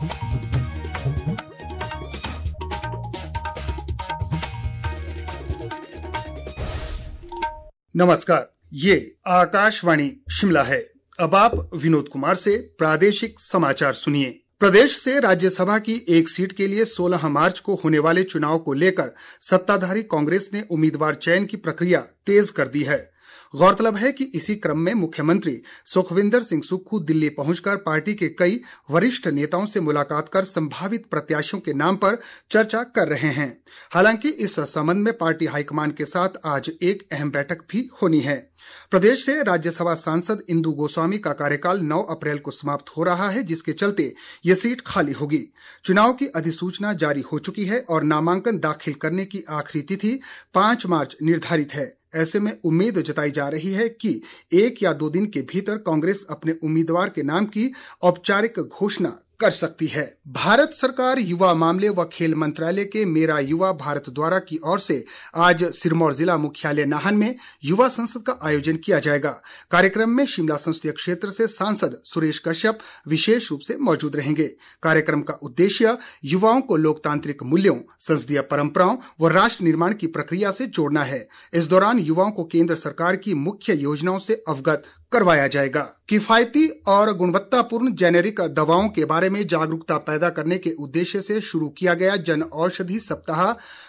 नमस्कार, ये आकाशवाणी शिमला है। अब आप विनोद कुमार से प्रादेशिक समाचार सुनिए। प्रदेश से राज्यसभा की एक सीट के लिए 16 मार्च को होने वाले चुनाव को लेकर सत्ताधारी कांग्रेस ने उम्मीदवार चयन की प्रक्रिया तेज कर दी है। गौरतलब है कि इसी क्रम में मुख्यमंत्री सुखविंदर सिंह सुक्खू दिल्ली पहुंचकर पार्टी के कई वरिष्ठ नेताओं से मुलाकात कर संभावित प्रत्याशियों के नाम पर चर्चा कर रहे हैं। हालांकि इस संबंध में पार्टी हाईकमान के साथ आज एक अहम बैठक भी होनी है। प्रदेश से राज्यसभा सांसद इंदु गोस्वामी का कार्यकाल 9 अप्रैल को समाप्त हो रहा है, जिसके चलते ये सीट खाली होगी। चुनाव की अधिसूचना जारी हो चुकी है और नामांकन दाखिल करने की आखिरी तिथि 5 मार्च निर्धारित है। ऐसे में उम्मीद जताई जा रही है कि 1 या 2 दिन के भीतर कांग्रेस अपने उम्मीदवार के नाम की औपचारिक घोषणा कर सकती है। भारत सरकार युवा मामले व खेल मंत्रालय के मेरा युवा भारत द्वारा की ओर से आज सिरमौर जिला मुख्यालय नाहन में युवा संसद का आयोजन किया जाएगा। कार्यक्रम में शिमला संसदीय क्षेत्र से सांसद सुरेश कश्यप विशेष रूप से मौजूद रहेंगे। कार्यक्रम का उद्देश्य युवाओं को लोकतांत्रिक मूल्यों, संसदीय परंपराओं व राष्ट्र निर्माण की प्रक्रिया से जोड़ना है। इस दौरान युवाओं को केंद्र सरकार की मुख्य योजनाओं से अवगत करवाया जाएगा। किफायती और गुणवत्तापूर्ण जेनेरिक दवाओं के बारे में जागरूकता पैदा करने के उद्देश्य से शुरू किया गया जन औषधि सप्ताह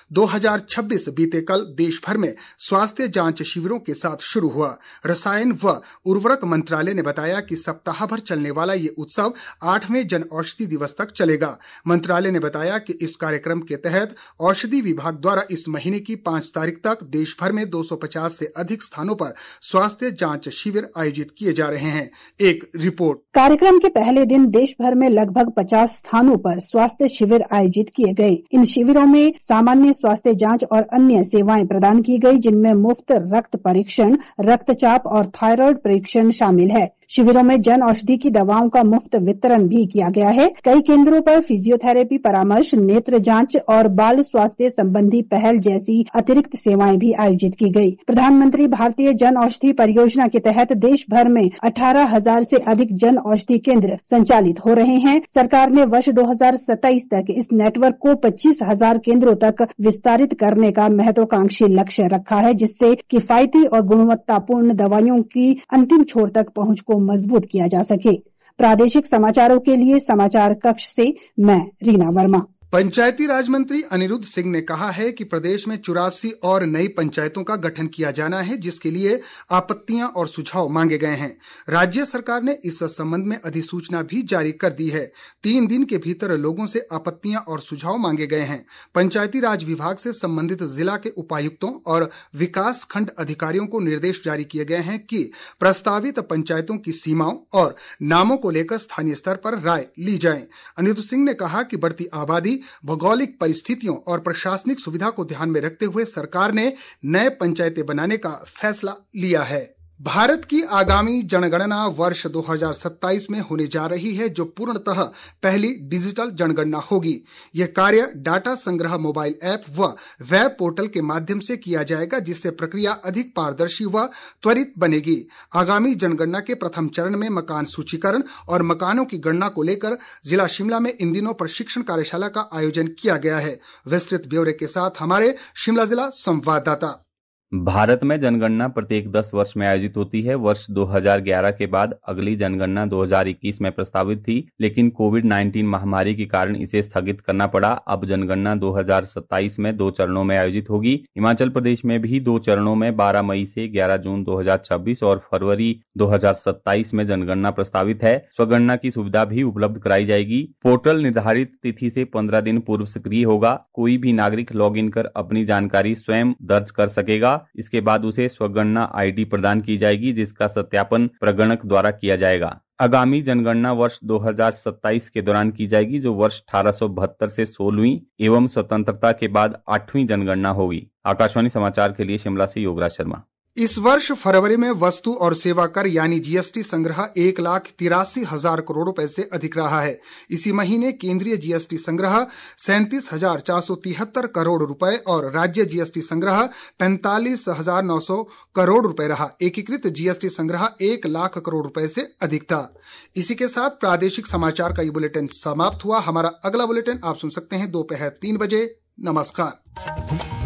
2026 बीते कल देश भर में स्वास्थ्य जांच शिविरों के साथ शुरू हुआ। रसायन व उर्वरक मंत्रालय ने बताया कि सप्ताह भर चलने वाला ये उत्सव 8वें जन औषधि दिवस तक चलेगा। मंत्रालय ने बताया कि इस कार्यक्रम के तहत औषधि विभाग द्वारा इस महीने की 5 तारीख तक देश भर में 250 से अधिक स्थानों पर स्वास्थ्य जांच शिविर आयोजित किए जा रहे हैं। एक रिपोर्ट। कार्यक्रम के पहले दिन देश भर में लगभग 50 स्थानों पर स्वास्थ्य शिविर आयोजित किए गए। इन शिविरों में सामान्य स्वास्थ्य जांच और अन्य सेवाएं प्रदान की गई, जिनमें मुफ्त रक्त परीक्षण, रक्तचाप और थायराइड परीक्षण शामिल है। शिविरों में जन औषधि की दवाओं का मुफ्त वितरण भी किया गया है। कई केंद्रों पर फिजियोथेरेपी परामर्श, नेत्र जांच और बाल स्वास्थ्य संबंधी पहल जैसी अतिरिक्त सेवाएं भी आयोजित की गई। प्रधानमंत्री भारतीय जन औषधि परियोजना के तहत देश भर में 18,000 से अधिक जन औषधि केंद्र संचालित हो रहे हैं। सरकार ने वर्ष 2027 तक इस नेटवर्क को 25,000 केंद्रों तक विस्तारित करने का महत्वाकांक्षी लक्ष्य रखा है, जिससे किफायती और गुणवत्तापूर्ण दवाइयों की अंतिम छोर तक पहुंच को मजबूत किया जा सके। प्रादेशिक समाचारों के लिए समाचार कक्ष से मैं रीना वर्मा। पंचायती राज मंत्री अनिरुद्ध सिंह ने कहा है कि प्रदेश में 84 और नई पंचायतों का गठन किया जाना है, जिसके लिए आपत्तियां और सुझाव मांगे गए हैं। राज्य सरकार ने इस संबंध में अधिसूचना भी जारी कर दी है। 3 दिन के भीतर लोगों से आपत्तियां और सुझाव मांगे गए हैं। पंचायती राज विभाग से संबंधित जिला के उपायुक्तों और विकास खंड अधिकारियों को निर्देश जारी किए गए हैं कि प्रस्तावित पंचायतों की सीमाओं और नामों को लेकर स्थानीय स्तर पर राय ली जाए। अनिरुद्ध सिंह ने कहा कि बढ़ती आबादी, भौगोलिक परिस्थितियों और प्रशासनिक सुविधा को ध्यान में रखते हुए सरकार ने नए पंचायतें बनाने का फैसला लिया है। भारत की आगामी जनगणना वर्ष 2027 में होने जा रही है, जो पूर्णतः पहली डिजिटल जनगणना होगी। यह कार्य डाटा संग्रह मोबाइल ऐप व वेब पोर्टल के माध्यम से किया जाएगा, जिससे प्रक्रिया अधिक पारदर्शी व त्वरित बनेगी। आगामी जनगणना के प्रथम चरण में मकान सूचीकरण और मकानों की गणना को लेकर जिला शिमला में इन दिनों प्रशिक्षण कार्यशाला का आयोजन किया गया है। विस्तृत ब्यौरे के साथ हमारे शिमला जिला संवाददाता। भारत में जनगणना प्रत्येक 10 वर्ष में आयोजित होती है। वर्ष 2011 के बाद अगली जनगणना 2021 में प्रस्तावित थी, लेकिन कोविड-19 महामारी के कारण इसे स्थगित करना पड़ा। अब जनगणना 2027 में 2 चरणों में आयोजित होगी। हिमाचल प्रदेश में भी 2 चरणों में 12 मई से 11 जून 2026 और फरवरी 2027 में जनगणना प्रस्तावित है। स्वगणना की सुविधा भी उपलब्ध कराई जाएगी। पोर्टल निर्धारित तिथि से 15 दिन पूर्व सक्रिय होगा। कोई भी नागरिक लॉग इन कर अपनी जानकारी स्वयं दर्ज कर सकेगा। इसके बाद उसे स्वगणना आईडी प्रदान की जाएगी, जिसका सत्यापन प्रगणक द्वारा किया जाएगा। आगामी जनगणना वर्ष 2027 के दौरान की जाएगी, जो वर्ष 1872 से 16वीं एवं स्वतंत्रता के बाद 8वीं जनगणना होगी। आकाशवाणी समाचार के लिए शिमला से योगराज शर्मा। इस वर्ष फरवरी में वस्तु और सेवा कर यानी जीएसटी संग्रह 1,83,000 करोड़ रुपए से अधिक रहा है। इसी महीने केंद्रीय जीएसटी संग्रह 37,473 करोड़ रुपए और राज्य जीएसटी संग्रह 45,900 करोड़ रुपए रहा। एकीकृत जीएसटी संग्रह 1 लाख करोड़ रुपए से अधिक था। इसी के साथ प्रादेशिक समाचार का ये बुलेटिन समाप्त हुआ। हमारा अगला बुलेटिन आप सुन सकते हैं दोपहर 3 बजे। नमस्कार।